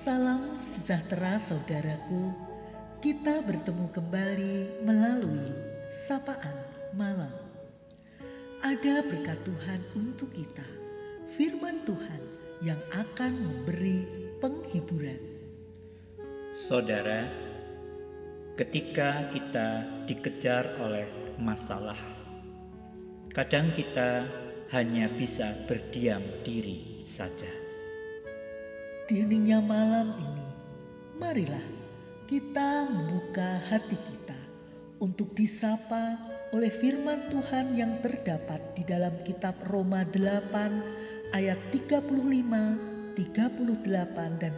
Salam sejahtera saudaraku, kita bertemu kembali melalui sapaan malam. Ada berkat Tuhan untuk kita, firman Tuhan yang akan memberi penghiburan. Saudara, ketika kita dikejar oleh masalah, kadang kita hanya bisa berdiam diri saja. Di heningnya malam ini, marilah kita membuka hati kita untuk disapa oleh firman Tuhan yang terdapat di dalam kitab Roma 8 ayat 35, 38 dan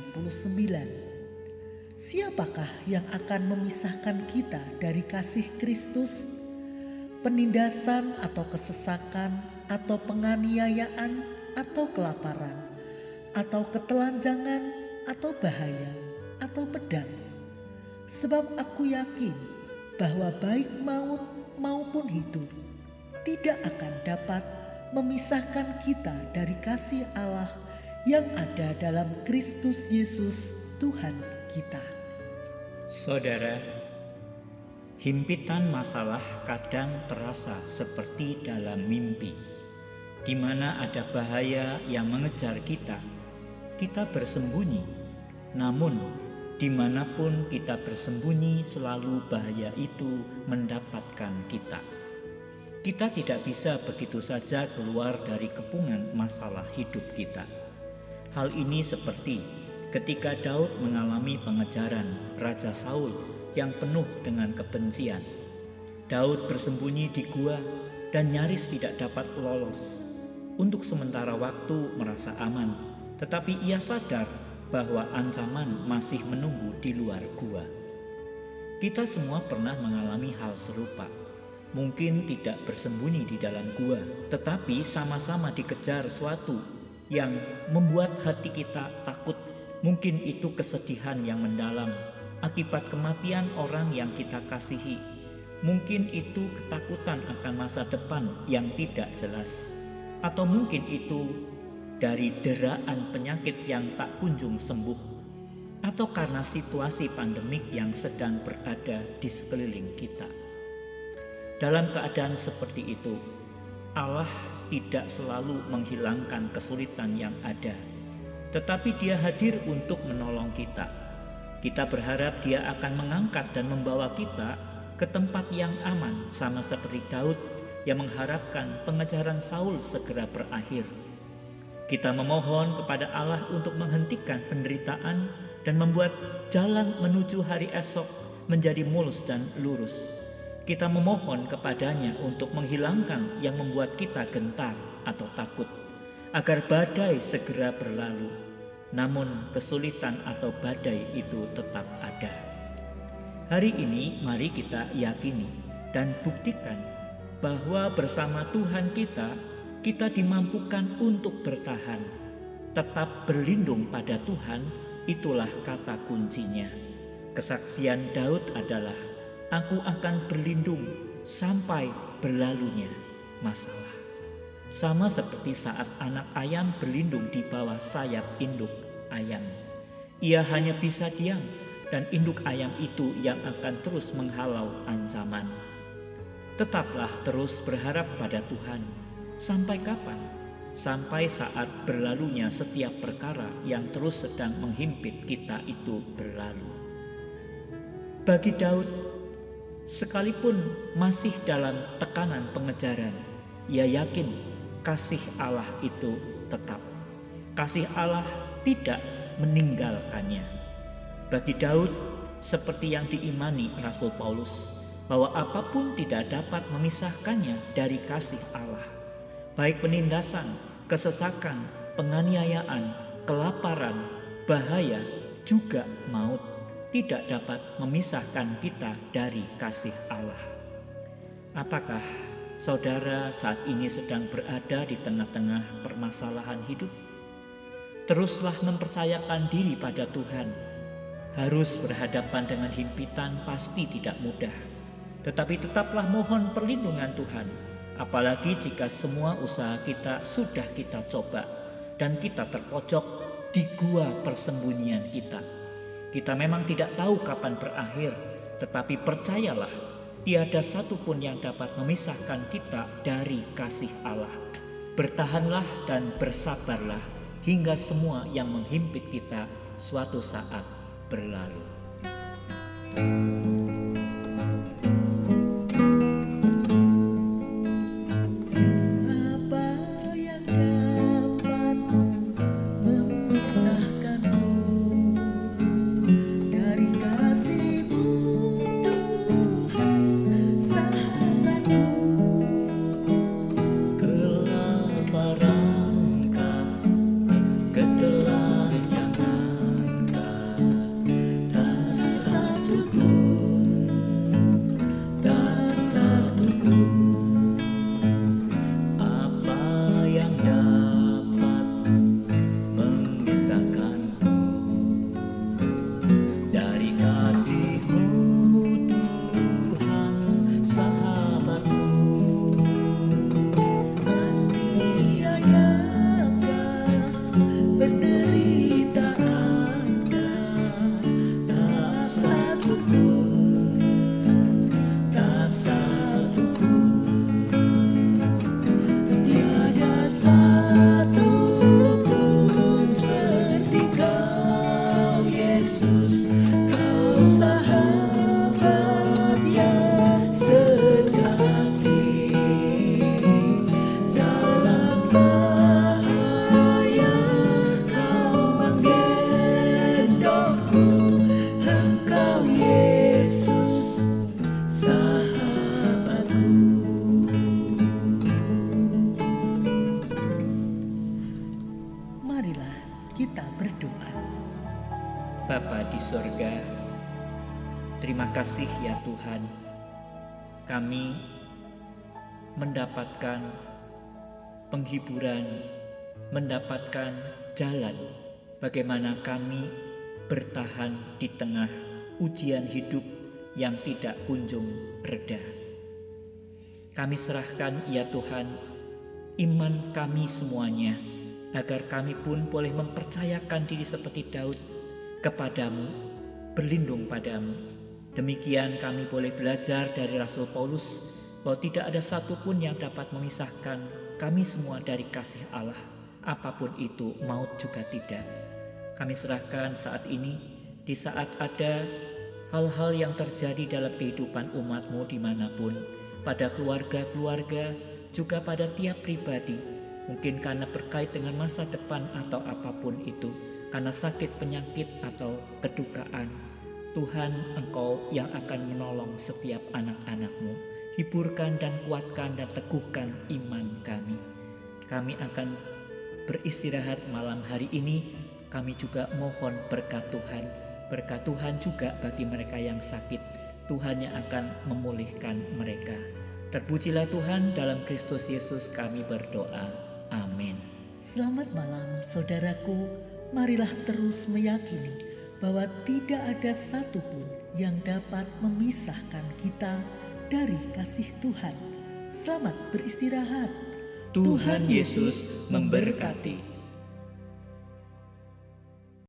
39. Siapakah yang akan memisahkan kita dari kasih Kristus? Penindasan atau kesesakan atau penganiayaan atau kelaparan atau ketelanjangan atau bahaya atau pedang. Sebab aku yakin bahwa baik maut maupun hidup tidak akan dapat memisahkan kita dari kasih Allah yang ada dalam Kristus Yesus Tuhan kita. Saudara, himpitan masalah kadang terasa seperti dalam mimpi, di mana ada bahaya yang mengejar kita. Kita bersembunyi, namun dimanapun kita bersembunyi selalu bahaya itu mendapatkan kita. Kita tidak bisa begitu saja keluar dari kepungan masalah hidup kita. Hal ini seperti ketika Daud mengalami pengejaran Raja Saul yang penuh dengan kebencian. Daud bersembunyi di gua dan nyaris tidak dapat lolos. Untuk sementara waktu merasa aman, tetapi ia sadar bahwa ancaman masih menunggu di luar gua. Kita semua pernah mengalami hal serupa. Mungkin tidak bersembunyi di dalam gua, tetapi sama-sama dikejar sesuatu yang membuat hati kita takut. Mungkin itu kesedihan yang mendalam akibat kematian orang yang kita kasihi. Mungkin itu ketakutan akan masa depan yang tidak jelas. Atau mungkin itu dari deraan penyakit yang tak kunjung sembuh, atau karena situasi pandemik yang sedang berada di sekeliling kita. Dalam keadaan seperti itu, Allah tidak selalu menghilangkan kesulitan yang ada, tetapi Dia hadir untuk menolong kita. Kita berharap Dia akan mengangkat dan membawa kita ke tempat yang aman, sama seperti Daud yang mengharapkan pengejaran Saul segera berakhir. Kita memohon kepada Allah untuk menghentikan penderitaan dan membuat jalan menuju hari esok menjadi mulus dan lurus. Kita memohon kepadanya untuk menghilangkan yang membuat kita gentar atau takut, agar badai segera berlalu. Namun kesulitan atau badai itu tetap ada. Hari ini mari kita yakini dan buktikan bahwa bersama Tuhan kita dimampukan untuk bertahan. Tetap berlindung pada Tuhan, itulah kata kuncinya. Kesaksian Daud adalah, aku akan berlindung sampai berlalunya masalah. Sama seperti saat anak ayam berlindung di bawah sayap induk ayam. Ia hanya bisa diam dan induk ayam itu yang akan terus menghalau ancaman. Tetaplah terus berharap pada Tuhan. Sampai kapan? Sampai saat berlalunya setiap perkara yang terus sedang menghimpit kita itu berlalu. Bagi Daud, sekalipun masih dalam tekanan pengejaran, ia yakin kasih Allah itu tetap. Kasih Allah tidak meninggalkannya. Bagi Daud, seperti yang diimani Rasul Paulus, bahwa apapun tidak dapat memisahkannya dari kasih Allah. Baik penindasan, kesesakan, penganiayaan, kelaparan, bahaya, juga maut tidak dapat memisahkan kita dari kasih Allah. Apakah saudara saat ini sedang berada di tengah-tengah permasalahan hidup? Teruslah mempercayakan diri pada Tuhan. Harus berhadapan dengan himpitan pasti tidak mudah, tetapi tetaplah mohon perlindungan Tuhan. Apalagi jika semua usaha kita sudah kita coba dan kita terpojok di gua persembunyian kita. Kita memang tidak tahu kapan berakhir, tetapi percayalah, tiada satupun yang dapat memisahkan kita dari kasih Allah. Bertahanlah dan bersabarlah hingga semua yang menghimpit kita suatu saat berlalu. Kita berdoa. Bapa di sorga, terima kasih ya Tuhan, kami mendapatkan penghiburan, mendapatkan jalan bagaimana kami bertahan di tengah ujian hidup yang tidak kunjung reda. Kami serahkan ya Tuhan iman kami semuanya, agar kami pun boleh mempercayakan diri seperti Daud kepadamu, berlindung padamu. Demikian kami boleh belajar dari Rasul Paulus bahwa tidak ada satupun yang dapat memisahkan kami semua dari kasih Allah, apapun itu, maut juga tidak. Kami serahkan saat ini, di saat ada hal-hal yang terjadi dalam kehidupan umat-Mu dimanapun, pada keluarga-keluarga, juga pada tiap pribadi, mungkin karena berkait dengan masa depan atau apapun itu, karena sakit, penyakit, atau kedukaan. Tuhan, Engkau yang akan menolong setiap anak-anak-Mu. Hiburkan dan kuatkan dan teguhkan iman kami. Kami akan beristirahat malam hari ini. Kami juga mohon berkat Tuhan. Berkat Tuhan juga bagi mereka yang sakit. Tuhan yang akan memulihkan mereka. Terpujilah Tuhan, dalam Kristus Yesus kami berdoa. Amin. Selamat malam saudaraku, marilah terus meyakini bahwa tidak ada satupun yang dapat memisahkan kita dari kasih Tuhan. Selamat beristirahat. Tuhan Yesus memberkati.